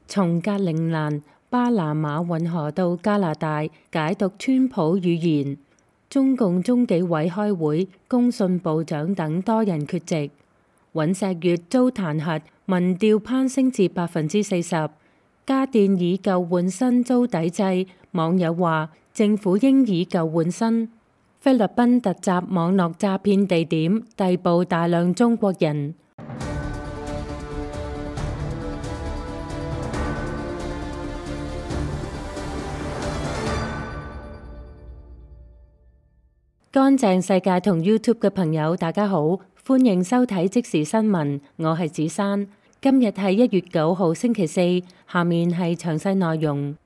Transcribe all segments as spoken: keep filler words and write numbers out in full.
從格陵蘭、巴拿馬運河到加拿大，解讀川普語言。中共中紀委開會，工信部長等多人缺席。尹錫悅遭彈劾，民調攀升至百分之四十。家電以舊換新遭抵制，網友話政府應以舊換新。菲律賓突襲網絡詐騙地點，逮捕大量中國人。乾淨世界同 YouTube 嘅朋友，大家好，歡迎收睇即時新聞，我係子珊。今日係一月九號星期四，下面係詳細內容。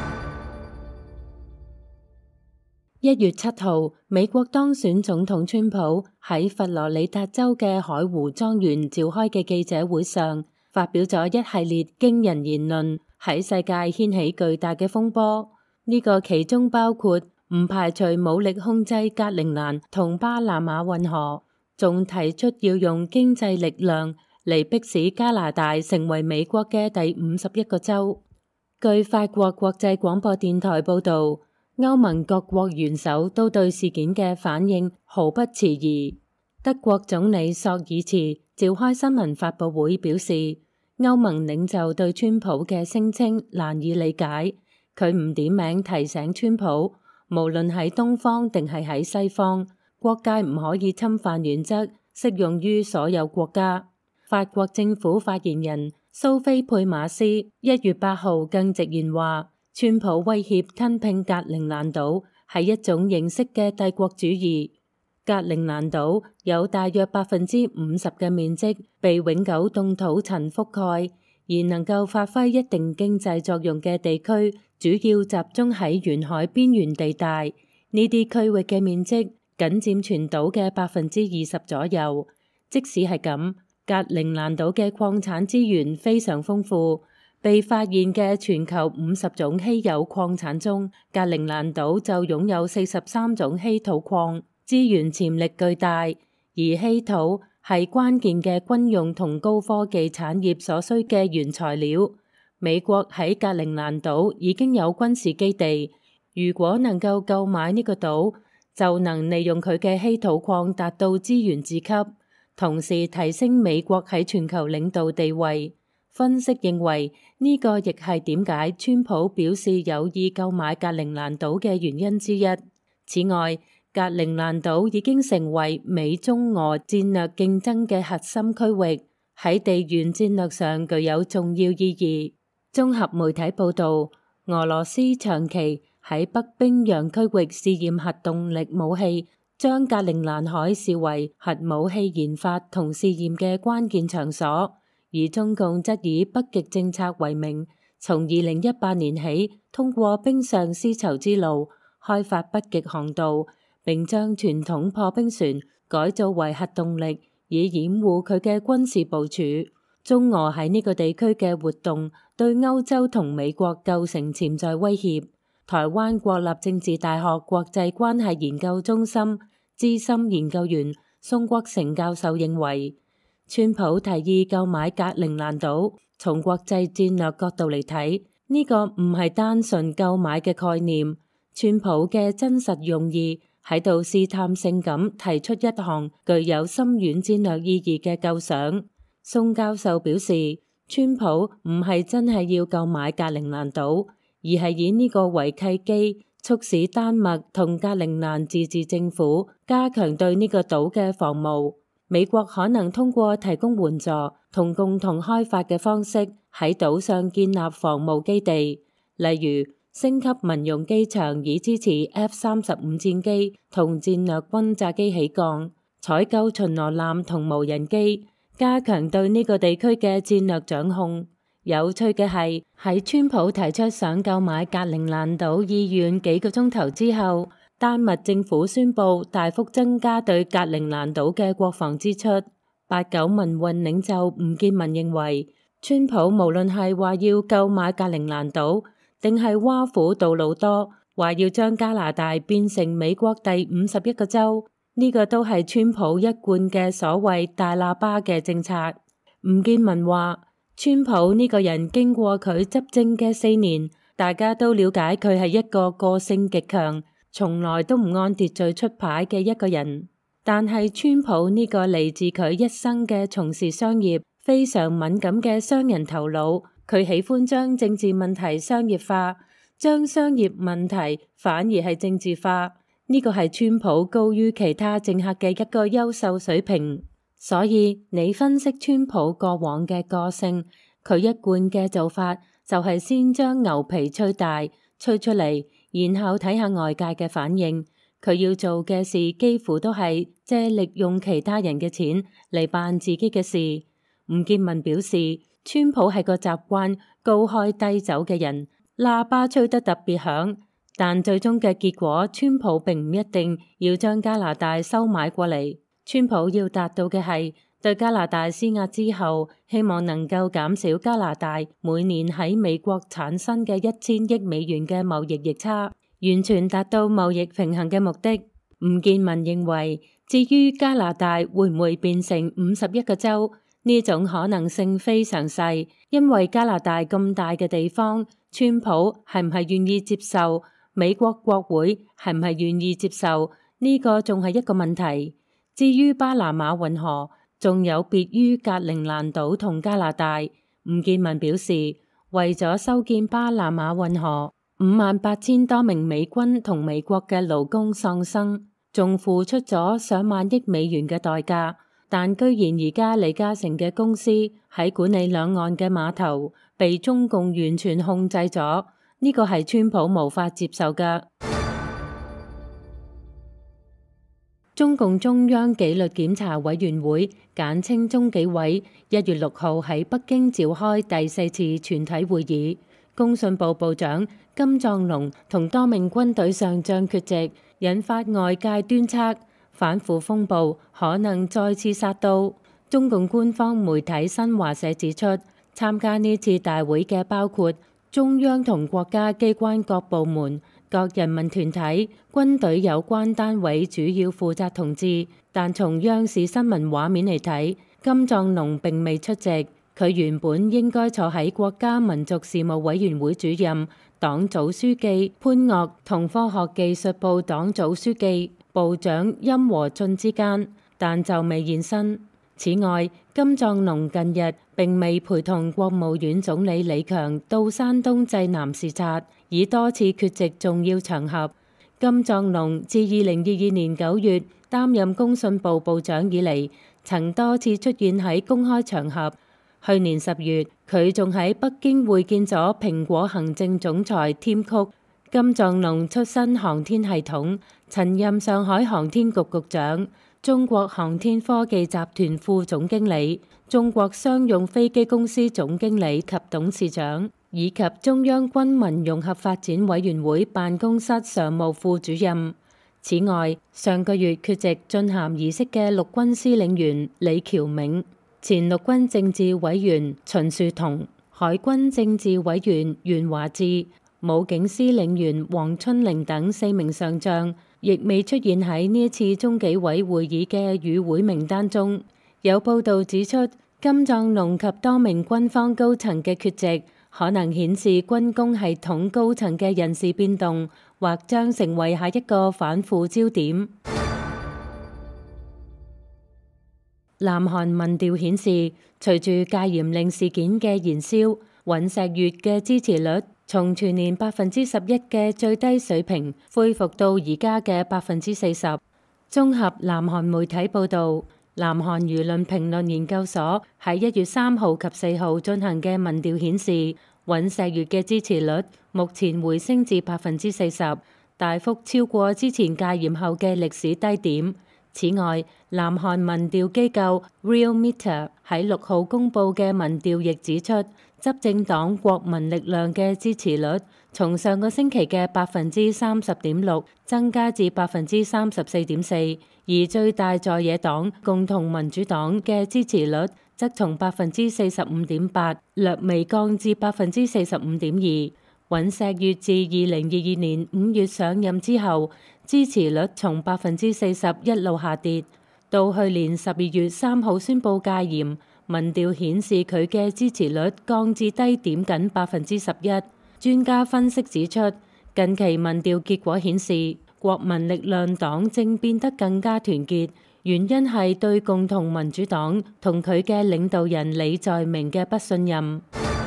一月七號，美國當選總統川普喺佛羅里達州嘅海湖莊園召開嘅記者會上，發表咗一系列驚人言論，喺世界掀起巨大嘅風波。呢、這個其中包括唔排除武力控制格陵蘭同巴拿馬運河，仲提出要用經濟力量嚟迫使加拿大成為美國嘅第五十一個州。據法國國際廣播電台報導，歐盟各國元首都對事件嘅反應毫不遲疑。德國總理朔爾茨召開新聞發佈會表示，歐盟領袖對川普嘅聲稱難以理解，佢唔點名提醒川普，無論喺東方定係喺西方，國界唔可以侵犯原則，適用於所有國家。法國政府發言人蘇菲佩馬斯一月八號更直言話，川普威脅吞併格陵蘭島係一種形式嘅帝國主義。格陵蘭島有大約百分之五十嘅面積被永久凍土層覆蓋，而能夠發揮一定經濟作用嘅地區主要集中喺沿海邊緣地帶，呢啲區域嘅面積僅佔全島嘅百分之二十左右。即使係咁，格陵蘭島嘅礦產資源非常豐富，被發現嘅全球五十種稀有礦產中，格陵蘭島就擁有四十三種稀土礦，資源潛力巨大，而稀土係關鍵嘅軍用同高科技產業所需嘅原材料。美國喺格陵蘭島已經有軍事基地，如果能夠購買呢個島，就能利用佢嘅稀土礦達到資源自給，同時提升美國喺全球領導地位。分析認為，呢、這個亦係點解川普表示有意購買格陵蘭島嘅原因之一。此外，格陵蘭島已經成為美中俄戰略競爭嘅核心區域，喺地緣戰略上具有重要意義。綜合媒體報導，俄羅斯長期喺北冰洋區域試驗核動力武器，將格陵蘭海視為核武器研發同試驗嘅關鍵場所。而中共則以北極政策為名，從二零一八年起通過冰上絲綢之路開發北極航道，並將傳統破冰船改造為核動力，以掩護佢嘅軍事部署。中俄喺呢個地區嘅活動對歐洲同美國構成潛在威脅。台灣國立政治大學國際關係研究中心資深研究員宋國成教授認為，川普提議購買格陵蘭島，從國際戰略角度嚟睇，呢個唔係單純購買嘅概念。川普嘅真實用意喺度試探性咁提出一項具有深遠戰略意義嘅構想。宋教授表示，川普唔係真係要購買格陵蘭島，而係以呢個為契機，促使丹麥同格陵蘭自治政府加強對呢個島嘅防務。美國可能通過提供援助同共同開發嘅方式，喺島上建立防務基地，例如升級民用機場以支持 F 三十五戰機同戰略轟炸機起降，採購巡邏艦同無人機，加強對呢個地區嘅戰略掌控。有趣嘅係，喺川普提出想購買格陵蘭島意願幾個鐘頭之後，丹麥政府宣布大幅增加對格陵蘭島嘅國防支出。八九民運領袖吳建民認為，川普無論係話要購買格陵蘭島，定係挖苦杜魯多話要將加拿大變成美國第五十一個州，呢、這個都係川普一貫嘅所謂大喇叭嘅政策。吳建民話， 川普呢個人經過佢執政嘅四年，大家都了解佢係一個個性極強，從來都唔按秩序出牌嘅一個人。但係川普呢個嚟自佢一生嘅從事商業、非常敏感嘅商人頭腦，佢喜歡將政治問題商業化，將商業問題反而係政治化。呢個係川普高於其他政客嘅一個優秀水平。所以你分析川普過往嘅個性，佢一貫嘅做法就係先將牛皮吹大，吹出嚟，然後睇下外界嘅反應。佢要做嘅事幾乎都係借力用其他人嘅錢嚟辦自己嘅事。吳建文表示，川普係個習慣高開低走嘅人，喇叭吹得特別響，但最終嘅結果，川普並唔一定要將加拿大收買過嚟。川普要達到嘅係對加拿大施壓之後，希望能夠減少加拿大每年喺美國產生嘅一千億美元嘅貿易逆差，完全達到貿易平衡嘅目的。吳建文認為，至於加拿大會唔會變成五十一個州，呢種可能性非常細，因為加拿大咁大嘅地方，川普係唔係願意接受，美國國會係唔係願意接受，呢個仲係一個問題。至於巴拿馬運河，仲有別於格陵蘭島同加拿大，吳建文表示，為咗修建巴拿馬運河，五萬八千多名美軍同美國嘅勞工喪生，仲付出咗上萬億美元嘅代價。但居然而家李嘉誠嘅公司喺管理兩岸嘅碼頭被中共完全控制咗，呢個係川普無法接受㗎。中共中央紀律檢查委員會簡稱中紀委一月六號喺北京召開第四次全體會議，工信部部長金藏龍同多名軍隊上將缺席，引發外界端測反腐風暴可能再次殺到。中共官方媒體新華社指出，參加呢次大會嘅包括中央同國家機關各部門、各人民團體、軍隊有關單位主要負責同志，但從央視新聞畫面嚟睇，金藏龍並未出席。佢原本應該坐喺國家民族事務委員會主任、黨組書記潘岳同科學技術部黨組書記部長殷和俊之間，但就未現身。此外，金藏龍近日並未陪同國務院總理李強到山東濟南視察，已多次缺席重要場合。金藏龍自二零二二年九月擔任工信部部長以嚟，曾多次出現喺公開場合。去年十月，佢仲喺北京會見咗蘋果行政總裁添曲。金藏龍出身航天系統，曾任上海航天局局長、中國航天科技集團副總經理、中國商用飛機公司總經理及董事長，以及中央軍民融合發展委員會辦公室常務副主任。此外，上個月缺席進涵儀式嘅陸軍司令員李喬銘、前陸軍政治委員秦樹彤、海軍政治委員袁華志、武警司令員黃春玲等四名上將，亦未出現喺呢一次中紀委會議嘅與會名單中。有報道指出，金藏龍及多名軍方高層嘅缺席，可能顯示軍工系統高層嘅人事變動，或將成為下一個反腐焦點。南韓民調顯示，隨住戒嚴令事件嘅燃燒，尹錫悅嘅支持率從全年百分之十一嘅最低水平恢復到而家嘅百分之四十。綜合南韓媒體報導，南韓輿論評論研究所喺一月三號及四號進行嘅民調顯示，尹錫悅嘅支持率目前回升至百分之四十，大幅超過之前戒嚴後嘅歷史低點。此外，南韓民調機構 Realmeter 喺六號公佈嘅民調亦指出，執政黨國民力量嘅支持率從上個星期嘅百分之三十點六增加至百分之三十四點四，而最大在野黨共同民主黨嘅支持率則從百分之四十五點八略微降至百分之四十五點二。尹錫悅自二零二二年五月上任之後，支持率從百分之四十一路下跌，到去年十二月三號宣布戒嚴， 民調顯示佢嘅支持率降至低點僅百分之十一。專家分析指出，近期民調結果顯示，國民力量黨正變得更加團結，原因係對共同民主黨同佢嘅領導人李在明嘅不信任。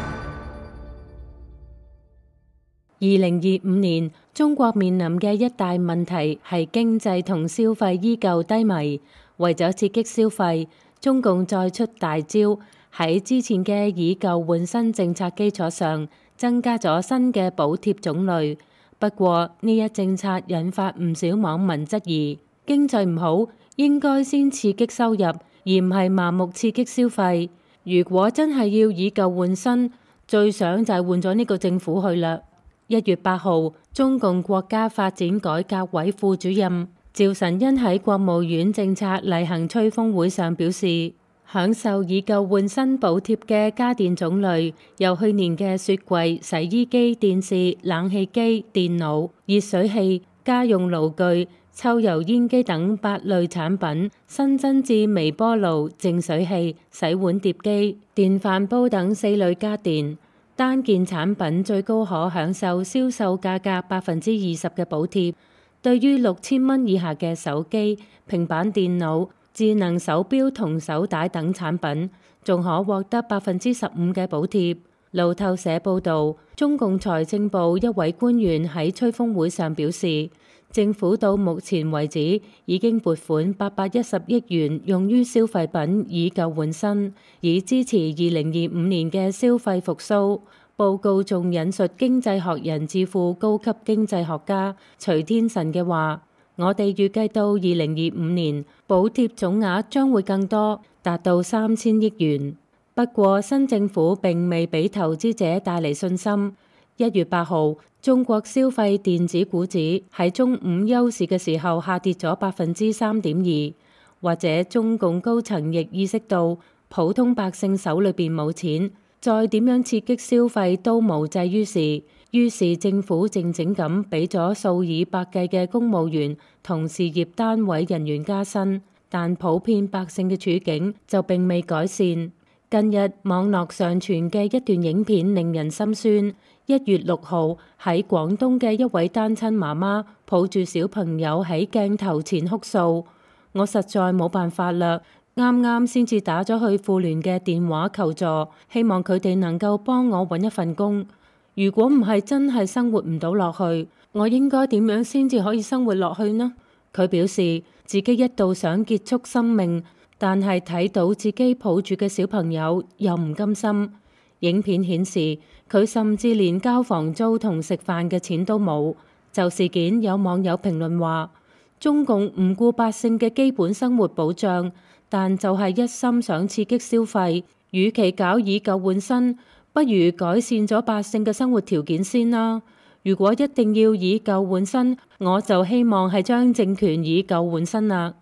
二零二五年，中國面臨嘅一大問題係經濟同消費依舊低迷。為咗刺激消費，中共再出大招，喺之前嘅以舊換新政策基礎上，增加咗新嘅補貼種類。不過呢一政策引發唔少網民質疑，經濟唔好應該先刺激收入，而唔係盲目刺激消費。如果真係要以舊換新，最想就係換咗呢個政府去啦。一月八號，中共國家發展改革委副主任趙辰昕喺國務院政策例行吹風會上表示，享受以舊換新補貼嘅家電種類，由去年嘅雪櫃、洗衣機、電視、冷氣機、電腦、熱水器、家用爐具、抽油煙機等八類產品，新增至微波爐、淨水器、洗碗碟機、電飯煲等四類家電。單件產品最高可享受銷售價格百分之二十嘅補貼，對於六千蚊以下嘅手機、平板電腦、智能手錶同手帶等產品，仲可獲得百分之十五嘅補貼。路透社報導，中共財政部一位官員喺吹風會上表示，政府到目前為止已經撥款八百一十億元用於消費品以舊換新，以支持二零二五年嘅消費復甦。報告仲引述經濟學人智庫高級經濟學家徐天臣嘅話：我哋預計到二零二五年補貼總額將會更多，達到三千億元。不過新政府並未俾投資者帶嚟信心。一月八號，中國消費電子股指喺中午休市嘅時候下跌咗百分之三點二，或者中共高層亦意識到普通百姓手裏邊冇錢，再點樣刺激消費都無濟於事。於是政府靜靜咁俾咗數以百計嘅公務員同事業單位人員加薪，但普遍百姓嘅處境就並未改善。近日網絡上傳嘅一段影片令人心酸。一月六號喺廣東嘅一位單親媽媽抱住小朋友喺鏡頭前哭訴：我實在冇辦法啦，啱啱先至打咗去婦聯嘅電話求助，希望佢哋能夠幫我揾一份工。如果唔係真係生活唔到落去，我應該點樣先至可以生活落去呢？佢表示自己一度想結束生命，但係睇到自己抱住嘅小朋友又唔甘心。影片顯示佢甚至連交房租同食飯嘅錢都冇。就事件，有網友評論話：中共唔顧百姓嘅基本生活保障，但就係一心想刺激消費。與其搞以舊換新，不如改善咗百姓嘅生活條件先啦。如果一定要以舊換新，我就希望係將政權以舊換新啦。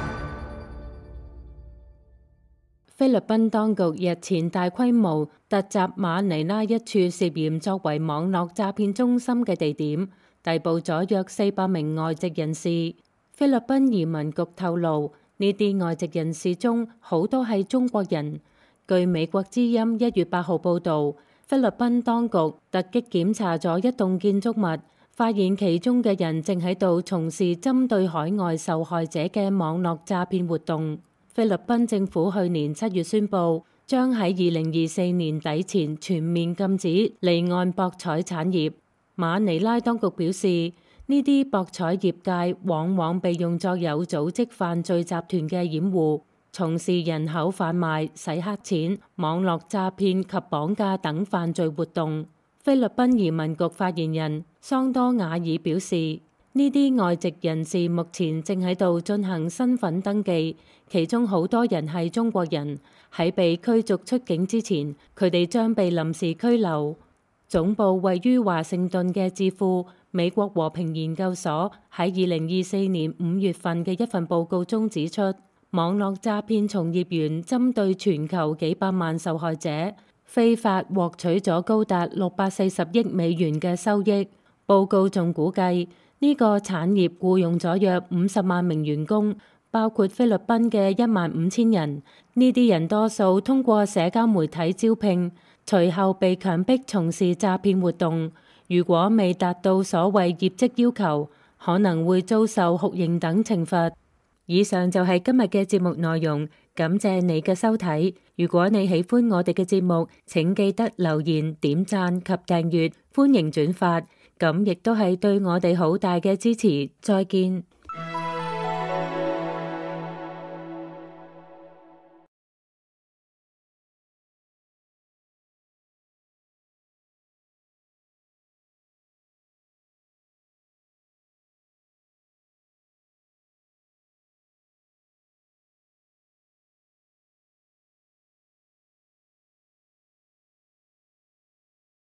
菲律賓當局日前大規模突襲馬尼拉一處涉嫌作為網絡詐騙中心嘅地點，逮捕咗約四百名外籍人士。菲律賓移民局透露，呢啲外籍人士中好多係中國人。據美國之音一月八號報導，菲律賓當局突擊檢查咗一棟建築物，發現其中嘅人正喺度從事針對海外受害者嘅網絡詐騙活動。菲律賓政府去年七月宣布，將喺二零二四年底前全面禁止離岸博彩產業。馬尼拉當局表示，呢啲博彩業界往往被用作有組織犯罪集團嘅掩護，從事人口販賣、洗黑錢、網絡詐騙及綁架等犯罪活動。菲律賓移民局發言人桑多瓦爾表示，呢啲外籍人士目前正喺度進行身份登記，其中好多人係中國人。喺被驅逐出境之前，佢哋將被臨時拘留。總部位於華盛頓嘅智庫美國和平研究所喺二零二四年五月份嘅一份報告中指出，網絡詐騙從業員針對全球幾百萬受害者，非法獲取咗高達六百四十億美元嘅收益。報告仲估計，呢個產業僱用咗約五十萬名員工， 包括菲律賓嘅一萬五千人。呢啲人多數通過社交媒體招聘，隨後被強迫從事詐騙活動。如果未達到所謂業績要求，可能會遭受酷刑等懲罰。以上就係今日嘅節目內容，感謝你嘅收睇。如果你喜歡我哋嘅節目，請記得留言、點讚及訂閱，歡迎轉發，咁亦都係對我哋好大嘅支持。再見。